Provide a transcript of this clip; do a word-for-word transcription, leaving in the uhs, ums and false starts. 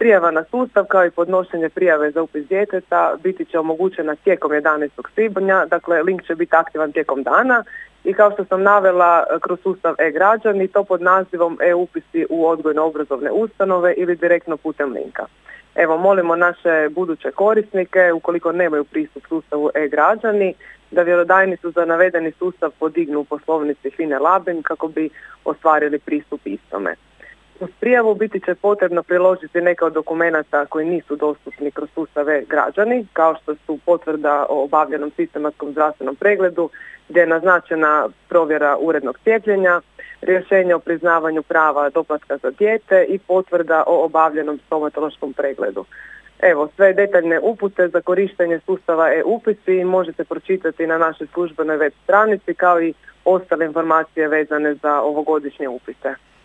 Prijava na sustav kao i podnošenje prijave za upis djeteta biti će omogućena tijekom jedanaestog svibnja, dakle link će biti aktivan tijekom dana i kao što sam navela kroz sustav e-građani, to pod nazivom e-upisi u odgojno-obrazovne ustanove ili direktno putem linka. Evo, molimo naše buduće korisnike, ukoliko nemaju pristup sustavu e-građani, da vjerodajnicu za navedeni sustav podignu u poslovnici FINA-e Labin kako bi ostvarili pristup istome. Uz prijavu biti će potrebno priložiti neke od dokumenata koji nisu dostupni kroz sustav e-građani, kao što su potvrda o obavljenom sistematskom zdravstvenom pregledu, gdje je naznačena provjera urednog cijepljenja, rješenje o priznavanju prava doplatka za dijete i potvrda o obavljenom stomatološkom pregledu. Evo, sve detaljne upute za korištenje sustava e-upisi možete pročitati na našoj službenoj web stranici, kao i ostale informacije vezane za ovogodišnje upise.